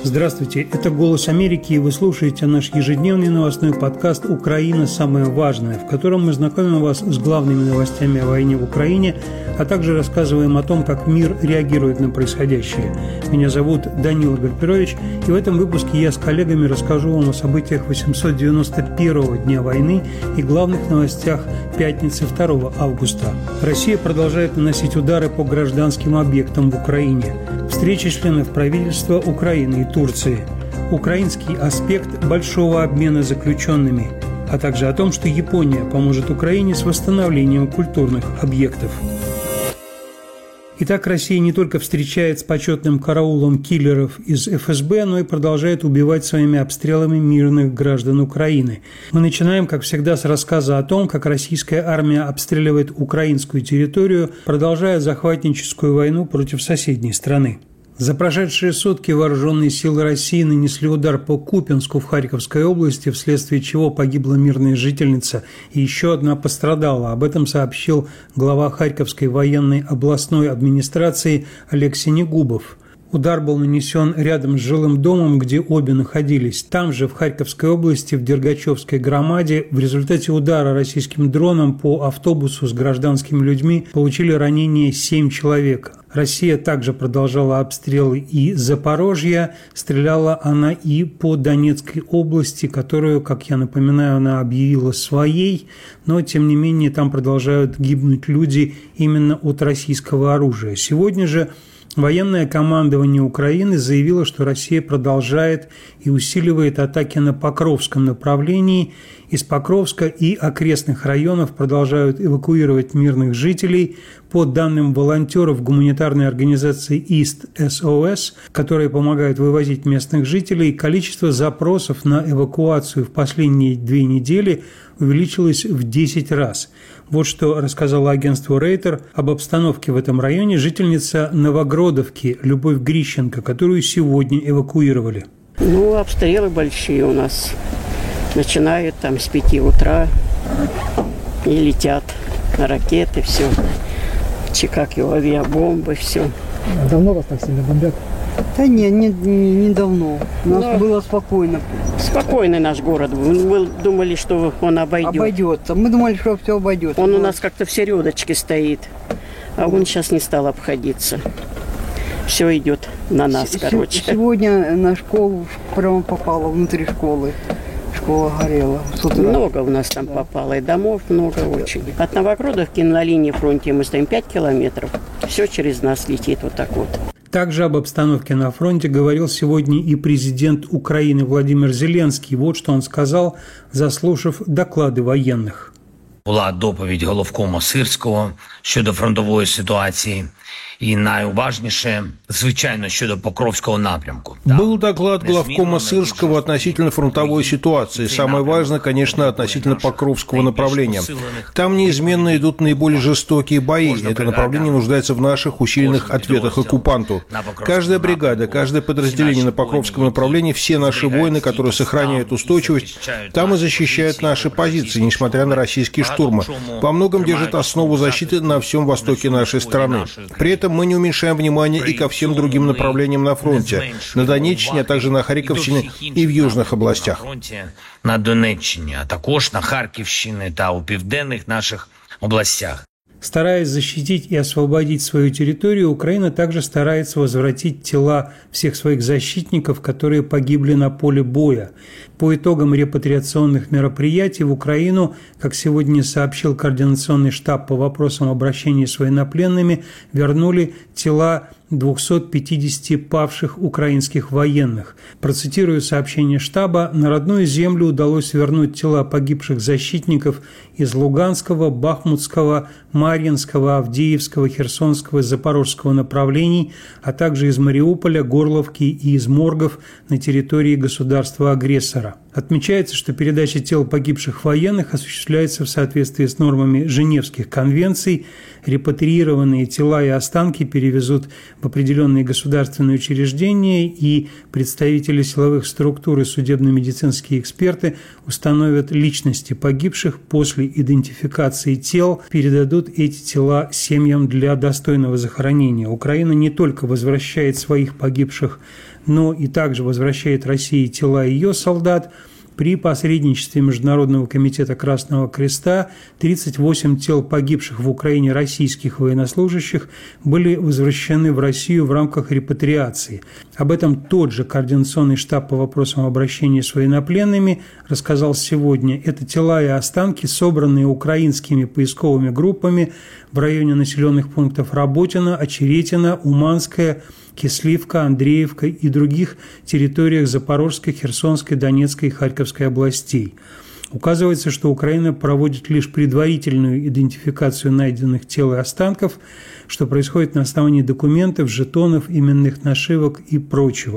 Здравствуйте, это «Голос Америки», и вы слушаете наш ежедневный новостной подкаст «Украина. Самое важное», в котором мы знакомим вас с главными новостями о войне в Украине, а также рассказываем о том, как мир реагирует на происходящее. Меня зовут Данила Гарпирович, и в этом выпуске я с коллегами расскажу вам о событиях 891-го дня войны и главных новостях пятницы 2 августа. Россия продолжает наносить удары по гражданским объектам в Украине. Встреча членов правительства Украины и Турции. Украинский аспект большого обмена заключенными, а также о том, что Япония поможет Украине с восстановлением культурных объектов. Итак, Россия не только встречает с почетным караулом киллеров из ФСБ, но и продолжает убивать своими обстрелами мирных граждан Украины. Мы начинаем, как всегда, с рассказа о том, как российская армия обстреливает украинскую территорию, продолжая захватническую войну против соседней страны. За прошедшие сутки вооруженные силы России нанесли удар по Купянску в Харьковской области, вследствие чего погибла мирная жительница и еще одна пострадала. Об этом сообщил глава Харьковской военной областной администрации Олег Синегубов. Удар был нанесен рядом с жилым домом, где обе находились. Там же, в Харьковской области, в Дергачевской громаде, в результате удара российским дроном по автобусу с гражданскими людьми получили ранения 7 человек. Россия также продолжала обстрелы и Запорожья. Стреляла она и по Донецкой области, которую, как я напоминаю, она объявила своей, но, тем не менее, там продолжают гибнуть люди именно от российского оружия. Сегодня же военное командование Украины заявило, что Россия продолжает и усиливает атаки на Покровском направлении. Из Покровска и окрестных районов продолжают эвакуировать мирных жителей. По данным волонтеров гуманитарной организации East SOS, которые помогают вывозить местных жителей, количество запросов на эвакуацию в последние 2 недели увеличилось в 10 раз. Вот что рассказала агентству Рейтер об обстановке в этом районе жительница Новогродовки Любовь Грищенко, которую сегодня эвакуировали. Обстрелы большие у нас. Начинают там с 5 утра и летят ракеты, все. Авиабомбы, все. Давно вас так сильно бомбят? Да не давно. У нас было спокойно. Спокойный наш город. Мы думали, что он обойдет. Обойдется. Мы думали, что все обойдется. Он у нас как-то в середочке стоит. А он сейчас не стал обходиться. Все идет на нас, Сегодня на школу прямо попало внутри школы. Школа горела. Много у нас там попало, и домов много очень. От Новогродовки на линии фронта мы стоим 5 километров. Все через нас летит вот так вот. Также об обстановке на фронте говорил сегодня и президент Украины Владимир Зеленский. Вот что он сказал, заслушав доклады военных. Була доповідь головкома Сирського щодо фронтової ситуації. И наиуважнейшее, звичайно, щодо Покровского напрямку. Был доклад главкома Сырского относительно фронтовой ситуации. Самое важное, конечно, относительно Покровского направления. Там неизменно идут наиболее жестокие бои. Это направление нуждается в наших усиленных ответах оккупанту. Каждая бригада, каждое подразделение на Покровском направлении, все наши воины, которые сохраняют устойчивость, там и защищают наши позиции, несмотря на российские штурмы. Во многом держат основу защиты на всем востоке нашей страны. При этом мы не уменьшаем внимание и ко всем другим направлениям на фронте, на Донеччине, а также на Харьковщине и в южных областях. На Донеччині, а також на Харківщині та у південних наших областях. Стараясь защитить и освободить свою территорию, Украина также старается возвратить тела всех своих защитников, которые погибли на поле боя. По итогам репатриационных мероприятий в Украину, как сегодня сообщил Координационный штаб по вопросам обращения с военнопленными, вернули тела 250 павших украинских военных. Процитирую сообщение штаба: «На родную землю удалось вернуть тела погибших защитников из Луганского, Бахмутского, Марьинского, Авдеевского, Херсонского, Запорожского направлений, а также из Мариуполя, Горловки и из моргов на территории государства-агрессора». Отмечается, что передача тел погибших военных осуществляется в соответствии с нормами Женевских конвенций. Репатриированные тела и останки перевезут в определенные государственные учреждения, и представители силовых структур и судебно-медицинские эксперты установят личности погибших. После идентификации тел передадут эти тела семьям для достойного захоронения. Украина не только возвращает своих погибших но и также возвращает России тела ее солдат. При посредничестве Международного комитета Красного Креста 38 тел погибших в Украине российских военнослужащих были возвращены в Россию в рамках репатриации. Об этом тот же Координационный штаб по вопросам обращения с военнопленными рассказал сегодня. Это тела и останки, собранные украинскими поисковыми группами в районе населенных пунктов Работино, Очеретино, Уманское, Кисливка, Андреевка и других территориях Запорожской, Херсонской, Донецкой и Харьковской областей. Указывается, что Украина проводит лишь предварительную идентификацию найденных тел и останков, что происходит на основании документов, жетонов, именных нашивок и прочего.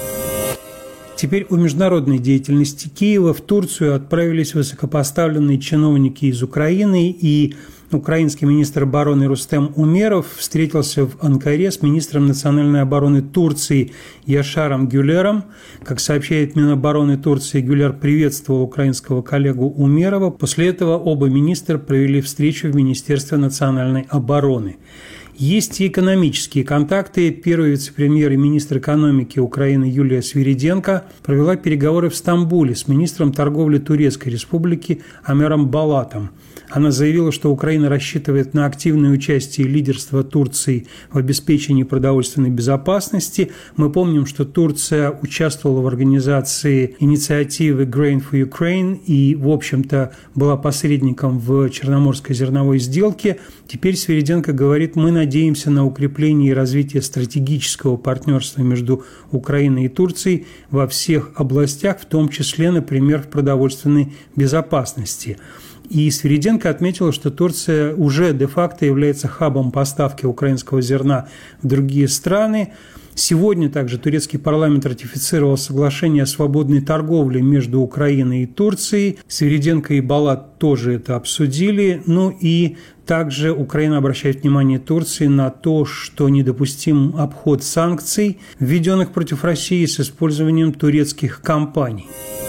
Теперь о международной деятельности Киева. В Турцию отправились высокопоставленные чиновники из Украины, и украинский министр обороны Рустем Умеров встретился в Анкаре с министром национальной обороны Турции Яшаром Гюлером. Как сообщает Минобороны Турции, Гюлер приветствовал украинского коллегу Умерова. После этого оба министра провели встречу в Министерстве национальной обороны. Есть и экономические контакты. Первый вице-премьер и министр экономики Украины Юлия Свириденко провела переговоры в Стамбуле с министром торговли Турецкой Республики Амером Балатом. Она заявила, что Украина рассчитывает на активное участие и лидерство Турции в обеспечении продовольственной безопасности. Мы помним, что Турция участвовала в организации инициативы Grain for Ukraine и, в общем-то, была посредником в Черноморской зерновой сделке. Теперь Свириденко говорит, мы надеемся на укрепление и развитие стратегического партнерства между Украиной и Турцией во всех областях, в том числе, например, в продовольственной безопасности. И Свириденко отметила, что Турция уже де-факто является хабом поставки украинского зерна в другие страны. Сегодня также турецкий парламент ратифицировал соглашение о свободной торговле между Украиной и Турцией. Свириденко и Балат тоже это обсудили. Ну и также Украина обращает внимание Турции на то, что недопустим обход санкций, введенных против России с использованием турецких компаний.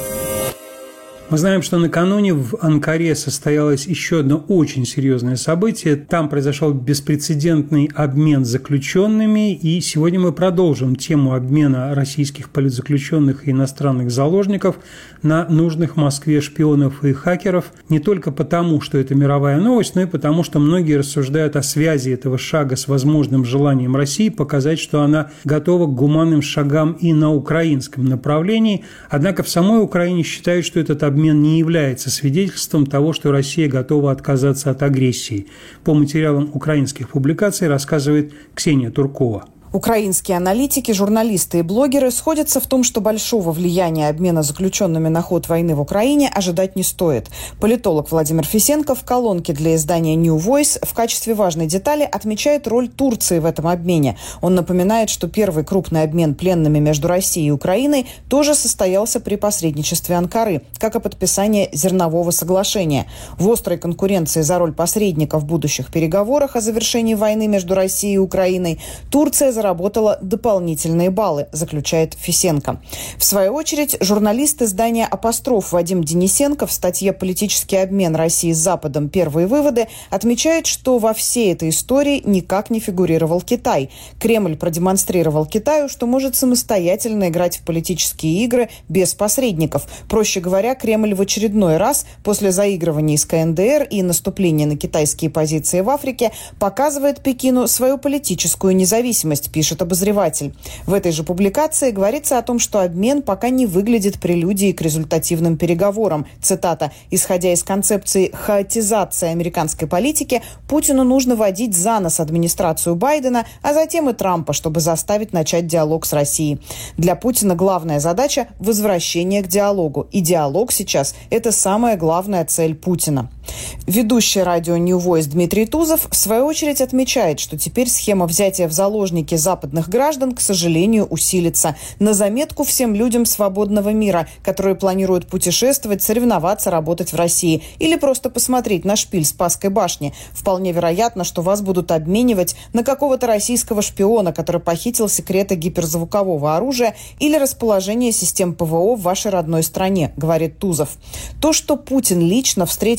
Мы знаем, что накануне в Анкаре состоялось еще одно очень серьезное событие. Там произошел беспрецедентный обмен заключенными, и сегодня мы продолжим тему обмена российских политзаключенных и иностранных заложников на нужных Москве шпионов и хакеров. Не только потому, что это мировая новость, но и потому, что многие рассуждают о связи этого шага с возможным желанием России показать, что она готова к гуманным шагам и на украинском направлении. Однако в самой Украине считают, что этот обмен не является свидетельством того, что Россия готова отказаться от агрессии. По материалам украинских публикаций рассказывает Ксения Туркова. Украинские аналитики, журналисты и блогеры сходятся в том, что большого влияния обмена заключенными на ход войны в Украине ожидать не стоит. Политолог Владимир Фисенко в колонке для издания New Voice в качестве важной детали отмечает роль Турции в этом обмене. Он напоминает, что первый крупный обмен пленными между Россией и Украиной тоже состоялся при посредничестве Анкары, как и подписание зернового соглашения. В острой конкуренции за роль посредника в будущих переговорах о завершении войны между Россией и Украиной Турция заработала дополнительные баллы, заключает Фисенко. В свою очередь, журналист издания «Апостроф» Вадим Денисенко в статье «Политический обмен России с Западом. Первые выводы» отмечает, что во всей этой истории никак не фигурировал Китай. Кремль продемонстрировал Китаю, что может самостоятельно играть в политические игры без посредников. Проще говоря, Кремль в очередной раз после заигрывания с КНДР и наступления на китайские позиции в Африке показывает Пекину свою политическую независимость, пишет обозреватель. В этой же публикации говорится о том, что обмен пока не выглядит прелюдией к результативным переговорам. Цитата: «Исходя из концепции хаотизации американской политики, Путину нужно водить за нос администрацию Байдена, а затем и Трампа, чтобы заставить начать диалог с Россией. Для Путина главная задача – возвращение к диалогу. И диалог сейчас – это самая главная цель Путина». Ведущий радио New Voice Дмитрий Тузов в свою очередь отмечает, что теперь схема взятия в заложники западных граждан, к сожалению, усилится. На заметку всем людям свободного мира, которые планируют путешествовать, соревноваться, работать в России или просто посмотреть на шпиль Спасской башни. Вполне вероятно, что вас будут обменивать на какого-то российского шпиона, который похитил секреты гиперзвукового оружия или расположение систем ПВО в вашей родной стране, говорит Тузов. То, что Путин лично встретил в аэропорту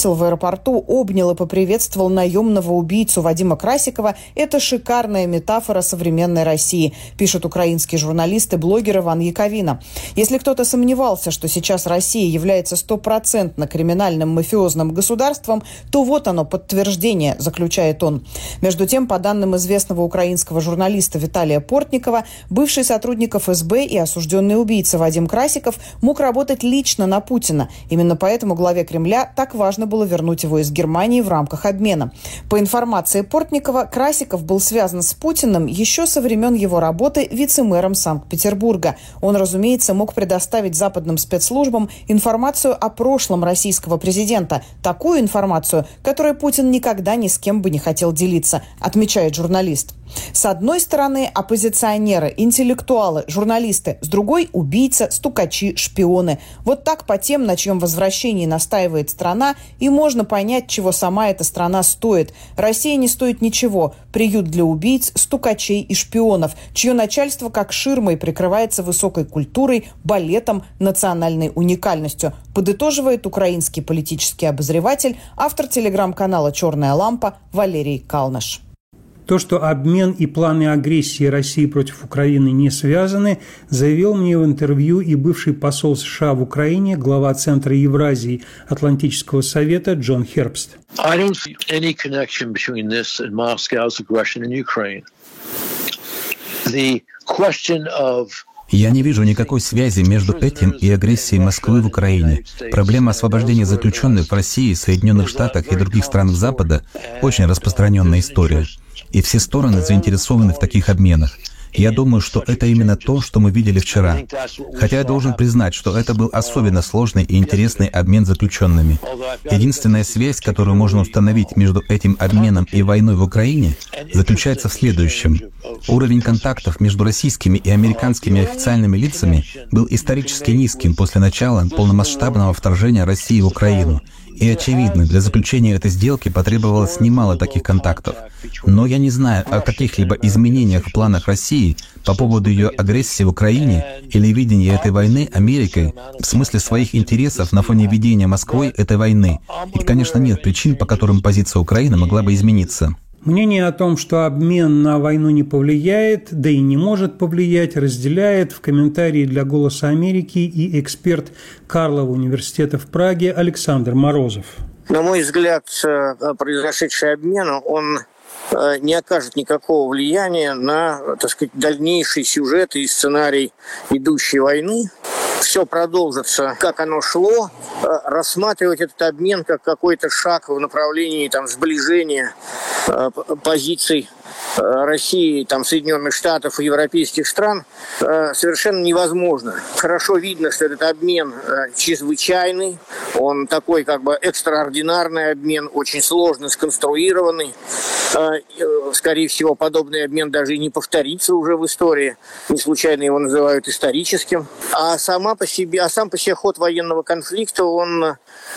аэропорту обнял и поприветствовал наемного убийцу Вадима Красикова – это шикарная метафора современной России, пишет украинский журналист и блогер Иван Яковина. Если кто-то сомневался, что сейчас Россия является стопроцентно криминальным мафиозным государством, то вот оно подтверждение, заключает он. Между тем, по данным известного украинского журналиста Виталия Портникова, бывший сотрудник ФСБ и осужденный убийца Вадим Красиков мог работать лично на Путина. Именно поэтому главе Кремля так важно было вернуть его из Германии в рамках обмена. По информации Портникова, Красиков был связан с Путиным еще со времен его работы вице-мэром Санкт-Петербурга. Он, разумеется, мог предоставить западным спецслужбам информацию о прошлом российского президента. Такую информацию, которой Путин никогда ни с кем бы не хотел делиться, отмечает журналист. С одной стороны, оппозиционеры, интеллектуалы, журналисты, с другой – убийцы, стукачи, шпионы. Вот так по тем, на чьем возвращении настаивает страна, и можно понять, чего сама эта страна стоит. Россия не стоит ничего. Приют для убийц, стукачей и шпионов, чье начальство как ширмой прикрывается высокой культурой, балетом, национальной уникальностью, подытоживает украинский политический обозреватель, автор телеграм-канала «Черная лампа» Валерий Калнаш. То, что обмен и планы агрессии России против Украины не связаны, заявил мне в интервью и бывший посол США в Украине, глава Центра Евразии Атлантического совета Джон Хербст. Я не вижу никакой связи между этим и агрессией Москвы в Украине. Проблема освобождения заключенных в России, Соединенных Штатах и других странах Запада – очень распространенная история. И все стороны заинтересованы в таких обменах. Я думаю, что это именно то, что мы видели вчера. Хотя я должен признать, что это был особенно сложный и интересный обмен заключенными. Единственная связь, которую можно установить между этим обменом и войной в Украине, заключается в следующем. Уровень контактов между российскими и американскими официальными лицами был исторически низким после начала полномасштабного вторжения России в Украину. И, очевидно, для заключения этой сделки потребовалось немало таких контактов. Но я не знаю о каких-либо изменениях в планах России по поводу ее агрессии в Украине или видении этой войны Америкой в смысле своих интересов на фоне ведения Москвой этой войны. И, конечно, нет причин, по которым позиция Украины могла бы измениться. Мнение о том, что обмен на войну не повлияет, да и не может повлиять, разделяет в комментарии для «Голоса Америки» и эксперт Карлова университета в Праге Александр Морозов. На мой взгляд, произошедший обмен, он не окажет никакого влияния на, так сказать, дальнейший сюжет и сценарий идущей войны. Все продолжится, как оно шло. Рассматривать этот обмен как какой-то шаг в направлении сближения позиций России, Соединенных Штатов и европейских стран совершенно невозможно. Хорошо видно, что этот обмен чрезвычайный, он такой экстраординарный обмен, очень сложно сконструированный. Скорее всего, подобный обмен даже и не повторится уже в истории. Не случайно его называют историческим. А сам по себе ход военного конфликта, он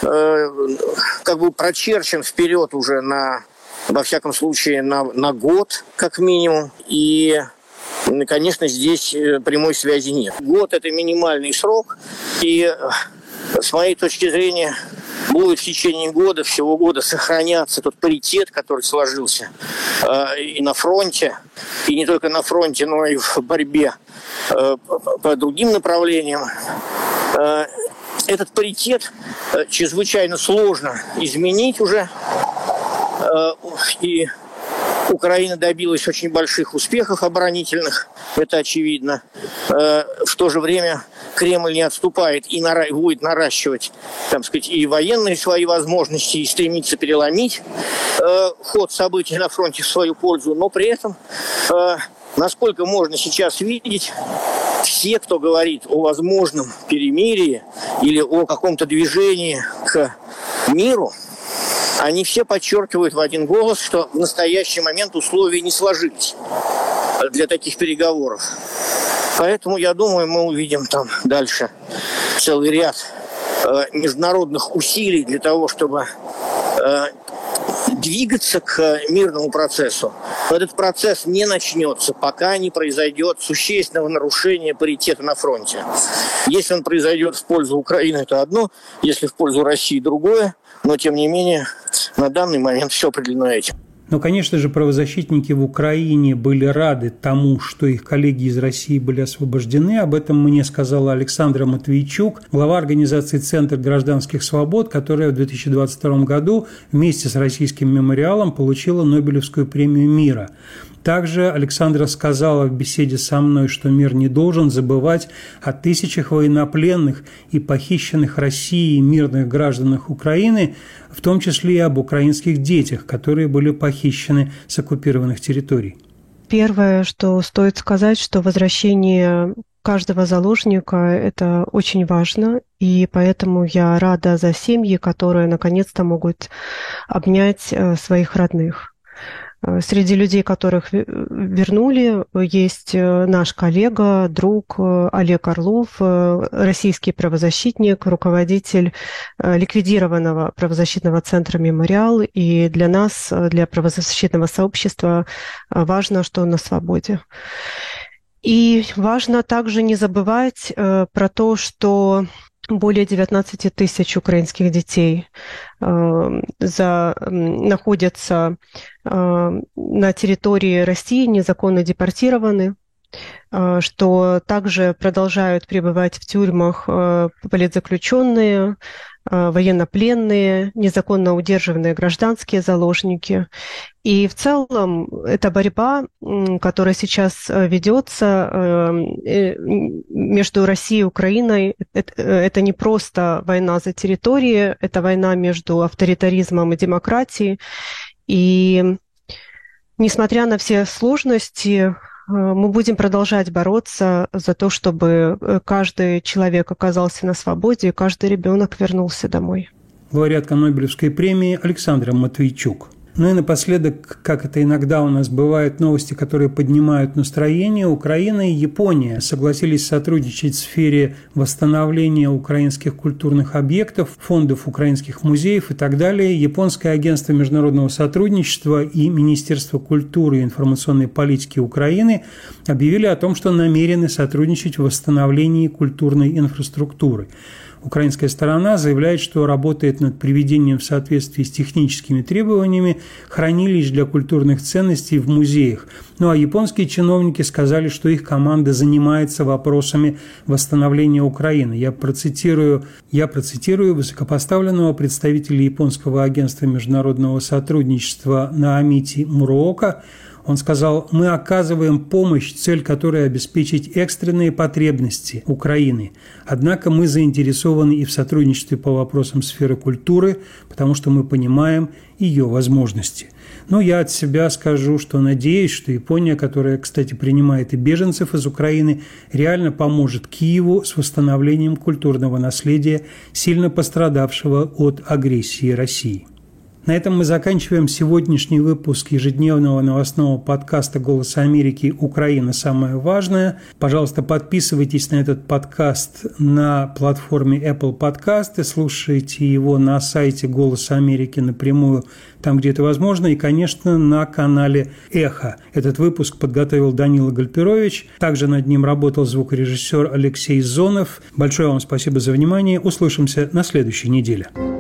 прочерчен вперед уже во всяком случае, на год, как минимум. И, конечно, здесь прямой связи нет. Год – это минимальный срок. И, с моей точки зрения, будет в течение года, всего года сохраняться тот паритет, который сложился и на фронте, и не только на фронте, но и в борьбе по другим направлениям. Этот паритет чрезвычайно сложно изменить уже. И Украина добилась очень больших успехов оборонительных, это очевидно. В то же время Кремль не отступает и будет наращивать, и военные свои возможности, и стремится переломить ход событий на фронте в свою пользу. Но при этом, насколько можно сейчас видеть, все, кто говорит о возможном перемирии или о каком-то движении к миру, они все подчеркивают в один голос, что в настоящий момент условия не сложились для таких переговоров. Поэтому, я думаю, мы увидим дальше целый ряд международных усилий для того, чтобы двигаться к мирному процессу. Но этот процесс не начнется, пока не произойдет существенного нарушения паритета на фронте. Если он произойдет в пользу Украины, это одно, если в пользу России, другое. Но, тем не менее, на данный момент все определено этим. Но, конечно же, правозащитники в Украине были рады тому, что их коллеги из России были освобождены. Об этом мне сказала Александра Матвейчук, глава организации «Центр гражданских свобод», которая в 2022 году вместе с Российским мемориалом получила Нобелевскую премию мира. Также Александра сказала в беседе со мной, что мир не должен забывать о тысячах военнопленных и похищенных Россией мирных гражданах Украины, в том числе и об украинских детях, которые были похищены с оккупированных территорий. Первое, что стоит сказать, что возвращение каждого заложника – это очень важно, и поэтому я рада за семьи, которые наконец-то могут обнять своих родных. Среди людей, которых вернули, есть наш коллега, друг Олег Орлов, российский правозащитник, руководитель ликвидированного правозащитного центра «Мемориал». И для нас, для правозащитного сообщества, важно, что он на свободе. И важно также не забывать про то, что более 19 тысяч украинских детей находятся на территории России, незаконно депортированы, что также продолжают пребывать в тюрьмах политзаключенные, военнопленные, незаконно удерживаемые гражданские заложники. И в целом эта борьба, которая сейчас ведется между Россией и Украиной, это не просто война за территории, это война между авторитаризмом и демократией. И несмотря на все сложности, мы будем продолжать бороться за то, чтобы каждый человек оказался на свободе и каждый ребенок вернулся домой. Лауреатка Нобелевской премии Александра Матвейчук. Ну и напоследок, как это иногда у нас бывает, новости, которые поднимают настроение. Украина и Япония согласились сотрудничать в сфере восстановления украинских культурных объектов, фондов украинских музеев и так далее. Японское агентство международного сотрудничества и Министерство культуры и информационной политики Украины объявили о том, что намерены сотрудничать в восстановлении культурной инфраструктуры. Украинская сторона заявляет, что работает над приведением в соответствии с техническими требованиями хранилищ для культурных ценностей в музеях. Ну а японские чиновники сказали, что их команда занимается вопросами восстановления Украины. Я процитирую высокопоставленного представителя японского агентства международного сотрудничества Наомити Муруока. Он сказал: «Мы оказываем помощь, цель которой обеспечить экстренные потребности Украины. Однако мы заинтересованы и в сотрудничестве по вопросам сферы культуры, потому что мы понимаем ее возможности». Ну, я от себя скажу, что надеюсь, что Япония, которая, кстати, принимает и беженцев из Украины, реально поможет Киеву с восстановлением культурного наследия, сильно пострадавшего от агрессии России. На этом мы заканчиваем сегодняшний выпуск ежедневного новостного подкаста «Голоса Америки. Украина. Самое важное». Пожалуйста, подписывайтесь на этот подкаст на платформе Apple Podcast, слушайте его на сайте «Голоса Америки» напрямую, там, где это возможно, и, конечно, на канале «Эхо». Этот выпуск подготовил Данила Гальперович. Также над ним работал звукорежиссер Алексей Зонов. Большое вам спасибо за внимание. Услышимся на следующей неделе.